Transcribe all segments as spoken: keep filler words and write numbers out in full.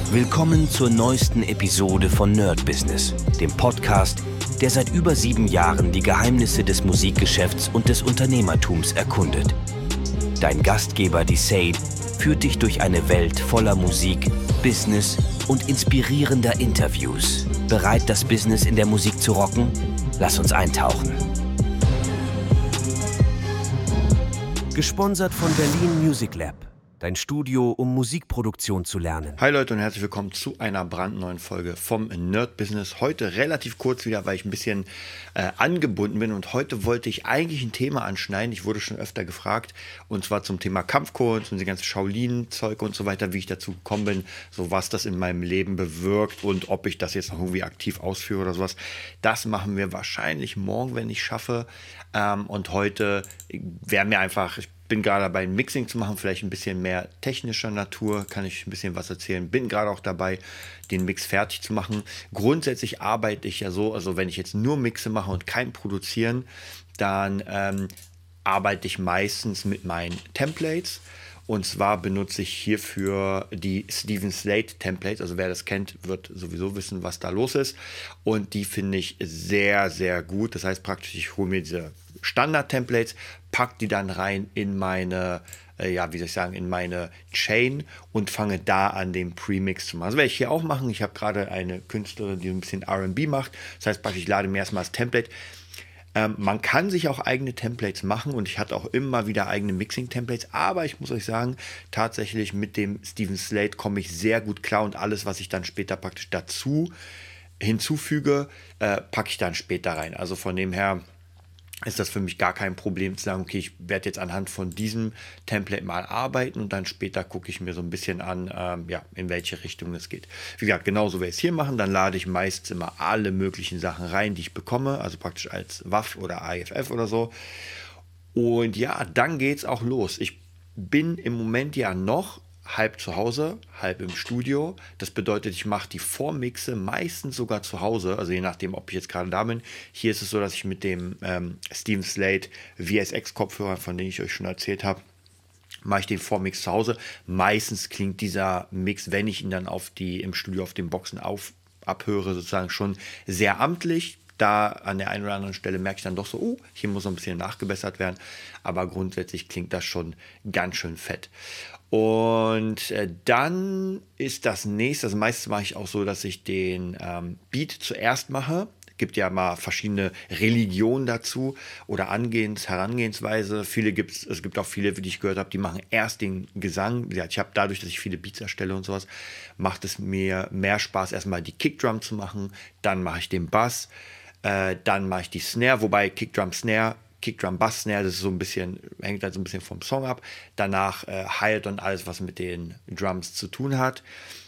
Willkommen zur neuesten Episode von Nerd Business, dem Podcast, der seit über sieben Jahren die Geheimnisse des Musikgeschäfts und des Unternehmertums erkundet. Dein Gastgeber Desaid führt dich durch eine Welt voller Musik, Business und inspirierender Interviews. Bereit, das Business in der Musik zu rocken? Lass uns eintauchen. Gesponsert von Berlin Music Lab. Dein Studio, um Musikproduktion zu lernen. Hi Leute und herzlich willkommen zu einer brandneuen Folge vom Nerd Business. Heute relativ kurz wieder, weil ich ein bisschen äh, angebunden bin. Und heute wollte ich eigentlich ein Thema anschneiden. Ich wurde schon öfter gefragt. Und zwar zum Thema Kampfkunst und die ganze Shaolin-Zeug und so weiter, wie ich dazu gekommen bin. So was das in meinem Leben bewirkt und ob ich das jetzt noch irgendwie aktiv ausführe oder sowas. Das machen wir wahrscheinlich morgen, wenn ich schaffe. Ähm, und heute wäre mir einfach... Ich bin gerade dabei, ein Mixing zu machen, vielleicht ein bisschen mehr technischer Natur, kann ich ein bisschen was erzählen. Bin gerade auch dabei, den Mix fertig zu machen. Grundsätzlich arbeite ich ja so, also wenn ich jetzt nur Mixe mache und kein Produzieren, dann ähm, arbeite ich meistens mit meinen Templates. Und zwar benutze ich hierfür die Steven Slate Templates. Also wer das kennt, wird sowieso wissen, was da los ist. Und die finde ich sehr, sehr gut. Das heißt praktisch, ich hole mir diese Standard-Templates, packe die dann rein in meine, äh, ja, wie soll ich sagen, in meine Chain und fange da an, den Premix zu machen. Das werde ich hier auch machen. Ich habe gerade eine Künstlerin, die ein bisschen R and B macht. Das heißt praktisch, ich lade mir erstmal das Template. Ähm, man kann sich auch eigene Templates machen und ich hatte auch immer wieder eigene Mixing-Templates, aber ich muss euch sagen, tatsächlich mit dem Steven Slate komme ich sehr gut klar und alles, was ich dann später praktisch dazu hinzufüge, äh, packe ich dann später rein. Also von dem her ist das für mich gar kein Problem zu sagen, okay, ich werde jetzt anhand von diesem Template mal arbeiten und dann später gucke ich mir so ein bisschen an, ähm, ja, in welche Richtung es geht. Wie gesagt, genauso werde ich es hier machen, dann lade ich meistens immer alle möglichen Sachen rein, die ich bekomme, also praktisch als W A V oder A I F F oder so. Und ja, dann geht es auch los. Ich bin im Moment ja noch halb zu Hause, halb im Studio. Das bedeutet, ich mache die Vormixe meistens sogar zu Hause, also je nachdem, ob ich jetzt gerade da bin. Hier ist es so, dass ich mit dem ähm, Steven Slate V S X-Kopfhörer, von dem ich euch schon erzählt habe, mache ich den Vormix zu Hause. Meistens klingt dieser Mix, wenn ich ihn dann auf die, im Studio auf den Boxen auf, abhöre, sozusagen schon sehr amtlich. Da an der einen oder anderen Stelle merke ich dann doch so, oh, hier muss noch ein bisschen nachgebessert werden. Aber grundsätzlich klingt das schon ganz schön fett. Und äh, dann ist das nächste, also meistens mache ich auch so, dass ich den ähm, Beat zuerst mache. Es gibt ja mal verschiedene Religionen dazu oder Angehens, Herangehensweise. Viele gibt's, es gibt auch viele, wie ich gehört habe, die machen erst den Gesang. Ja, ich habe dadurch, dass ich viele Beats erstelle und sowas, macht es mir mehr Spaß, erstmal die Kickdrum zu machen. Dann mache ich den Bass. Äh, dann mache ich die Snare, wobei Kickdrum, Snare, Kickdrum, Bass, Snare, das ist so ein bisschen, hängt halt so ein bisschen vom Song ab. Danach äh, Hi-Hat und alles, was mit den Drums zu tun hat.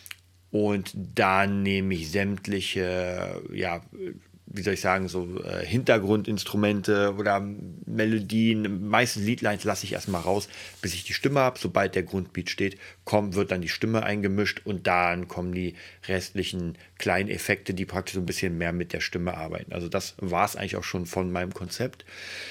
Und dann nehme ich sämtliche, ja, wie soll ich sagen, so äh, Hintergrundinstrumente oder Melodien, meistens Leadlines lasse ich erstmal raus, bis ich die Stimme habe. Sobald der Grundbeat steht, kommt, wird dann die Stimme eingemischt und dann kommen die restlichen kleinen Effekte, die praktisch so ein bisschen mehr mit der Stimme arbeiten. Also das war es eigentlich auch schon von meinem Konzept.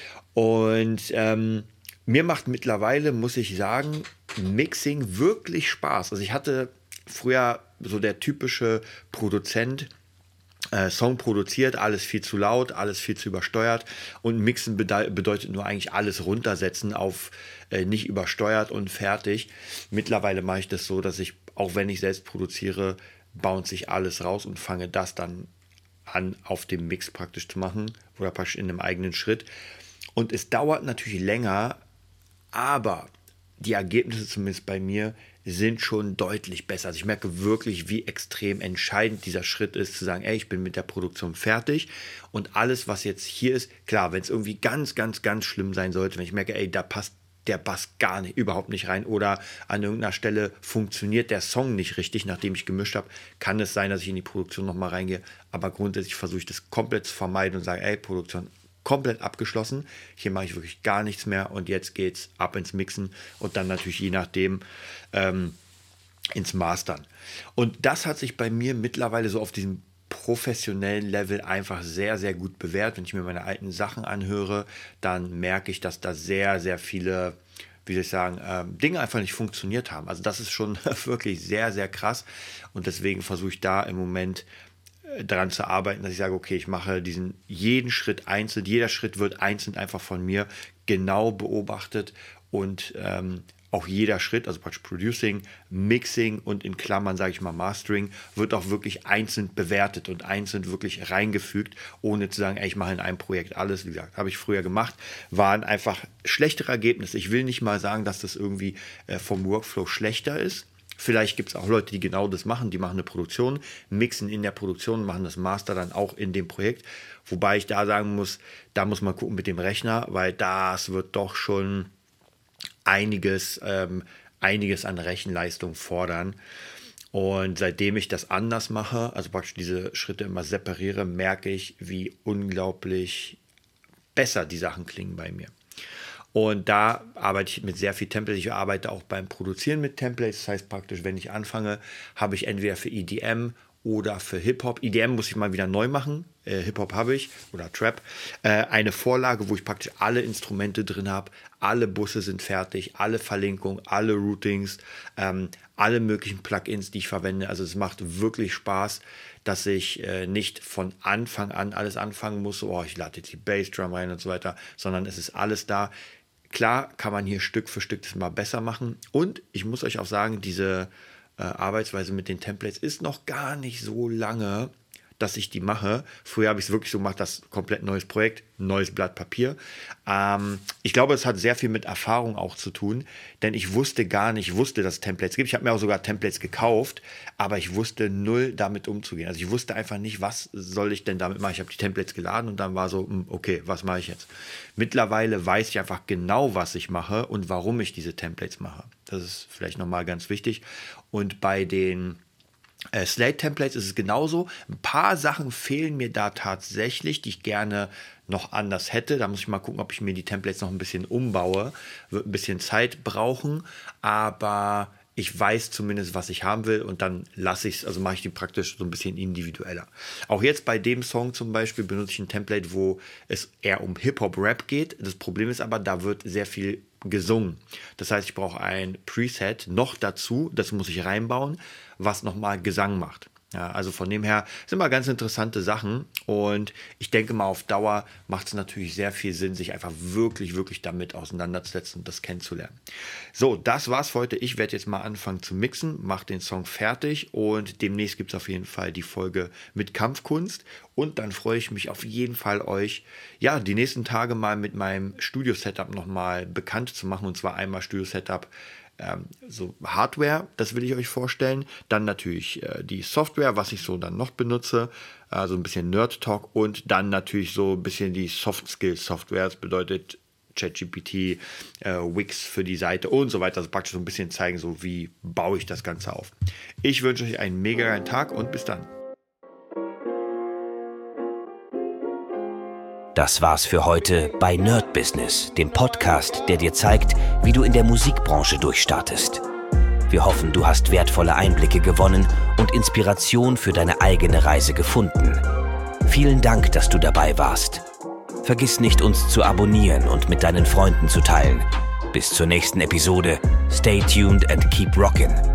Und ähm, mir macht mittlerweile, muss ich sagen, Mixing wirklich Spaß. Also ich hatte früher so der typische Produzent, Äh, Song produziert, alles viel zu laut, alles viel zu übersteuert und Mixen bede- bedeutet nur eigentlich alles runtersetzen auf äh, nicht übersteuert und fertig. Mittlerweile mache ich das so, dass ich, auch wenn ich selbst produziere, bounce ich alles raus und fange das dann an, auf dem Mix praktisch zu machen oder praktisch in einem eigenen Schritt. Und es dauert natürlich länger, aber die Ergebnisse zumindest bei mir sind schon deutlich besser. Also ich merke wirklich, wie extrem entscheidend dieser Schritt ist, zu sagen, ey, ich bin mit der Produktion fertig und alles, was jetzt hier ist, klar, wenn es irgendwie ganz, ganz, ganz schlimm sein sollte, wenn ich merke, ey, da passt der Bass gar nicht, überhaupt nicht rein oder an irgendeiner Stelle funktioniert der Song nicht richtig, nachdem ich gemischt habe, kann es sein, dass ich in die Produktion nochmal reingehe, aber grundsätzlich versuche ich das komplett zu vermeiden und sage, ey, Produktion komplett abgeschlossen, hier mache ich wirklich gar nichts mehr und jetzt geht's ab ins Mixen und dann natürlich je nachdem ähm, ins Mastern. Und das hat sich bei mir mittlerweile so auf diesem professionellen Level einfach sehr, sehr gut bewährt. Wenn ich mir meine alten Sachen anhöre, dann merke ich, dass da sehr, sehr viele, wie wie soll ich sagen, ähm, Dinge einfach nicht funktioniert haben. Also das ist schon wirklich sehr, sehr krass. Und deswegen versuche ich da im Moment äh, daran zu arbeiten, dass ich sage, okay, ich mache diesen jeden Schritt einzeln. Jeder Schritt wird einzeln einfach von mir genau beobachtet und ähm, auch jeder Schritt, also praktisch Producing, Mixing und in Klammern, sage ich mal, Mastering, wird auch wirklich einzeln bewertet und einzeln wirklich reingefügt, ohne zu sagen, ey, ich mache in einem Projekt alles. Wie gesagt, habe ich früher gemacht, waren einfach schlechtere Ergebnisse. Ich will nicht mal sagen, dass das irgendwie äh, vom Workflow schlechter ist. Vielleicht gibt es auch Leute, die genau das machen, die machen eine Produktion, mixen in der Produktion, machen das Master dann auch in dem Projekt. Wobei ich da sagen muss, da muss man gucken mit dem Rechner, weil das wird doch schon einiges, ähm, einiges an Rechenleistung fordern. Und seitdem ich das anders mache, also praktisch diese Schritte immer separiere, merke ich, wie unglaublich besser die Sachen klingen bei mir. Und da arbeite ich mit sehr viel Templates. Ich arbeite auch beim Produzieren mit Templates. Das heißt praktisch, wenn ich anfange, habe ich entweder für E D M oder für Hip-Hop. E D M muss ich mal wieder neu machen. Äh, Hip-Hop habe ich oder Trap. Äh, eine Vorlage, wo ich praktisch alle Instrumente drin habe. Alle Busse sind fertig, alle Verlinkungen, alle Routings, ähm, alle möglichen Plugins, die ich verwende. Also es macht wirklich Spaß, dass ich äh, nicht von Anfang an alles anfangen muss. So, oh, ich lade jetzt die Bassdrum rein und so weiter, sondern es ist alles da. Klar kann man hier Stück für Stück das mal besser machen. Und ich muss euch auch sagen, diese Äh, Arbeitsweise mit den Templates ist noch gar nicht so lange, dass ich die mache. Früher habe ich es wirklich so gemacht, das komplett neues Projekt, neues Blatt Papier. Ähm, ich glaube, es hat sehr viel mit Erfahrung auch zu tun, denn ich wusste gar nicht, ich wusste, dass es Templates gibt. Ich habe mir auch sogar Templates gekauft, aber ich wusste null damit umzugehen. Also ich wusste einfach nicht, was soll ich denn damit machen. Ich habe die Templates geladen und dann war so, okay, was mache ich jetzt? Mittlerweile weiß ich einfach genau, was ich mache und warum ich diese Templates mache. Das ist vielleicht nochmal ganz wichtig. Und bei den Äh, Slate-Templates ist es genauso. Ein paar Sachen fehlen mir da tatsächlich, die ich gerne noch anders hätte. Da muss ich mal gucken, ob ich mir die Templates noch ein bisschen umbaue. Wird ein bisschen Zeit brauchen, aber ich weiß zumindest, was ich haben will und dann lasse ich es, also mache ich die praktisch so ein bisschen individueller. Auch jetzt bei dem Song zum Beispiel benutze ich ein Template, wo es eher um Hip-Hop-Rap geht. Das Problem ist aber, da wird sehr viel gesungen. Das heißt, ich brauche ein Preset noch dazu, das muss ich reinbauen, was nochmal Gesang macht. Ja, also von dem her sind immer ganz interessante Sachen und ich denke mal, auf Dauer macht es natürlich sehr viel Sinn, sich einfach wirklich, wirklich damit auseinanderzusetzen und das kennenzulernen. So, das war's für heute. Ich werde jetzt mal anfangen zu mixen, mache den Song fertig und demnächst gibt es auf jeden Fall die Folge mit Kampfkunst und dann freue ich mich auf jeden Fall, euch ja die nächsten Tage mal mit meinem Studio-Setup nochmal bekannt zu machen und zwar einmal Studio-Setup so Hardware, das will ich euch vorstellen. Dann natürlich äh, die Software, was ich so dann noch benutze. Also ein bisschen Nerd-Talk und dann natürlich so ein bisschen die Soft-Skill-Software. Das bedeutet ChatGPT, äh, Wix für die Seite und so weiter. Also praktisch so ein bisschen zeigen, so wie baue ich das Ganze auf. Ich wünsche euch einen mega geilen Tag und bis dann. Das war's für heute bei Nerd Business, dem Podcast, der dir zeigt, wie du in der Musikbranche durchstartest. Wir hoffen, du hast wertvolle Einblicke gewonnen und Inspiration für deine eigene Reise gefunden. Vielen Dank, dass du dabei warst. Vergiss nicht, uns zu abonnieren und mit deinen Freunden zu teilen. Bis zur nächsten Episode. Stay tuned and keep rockin'.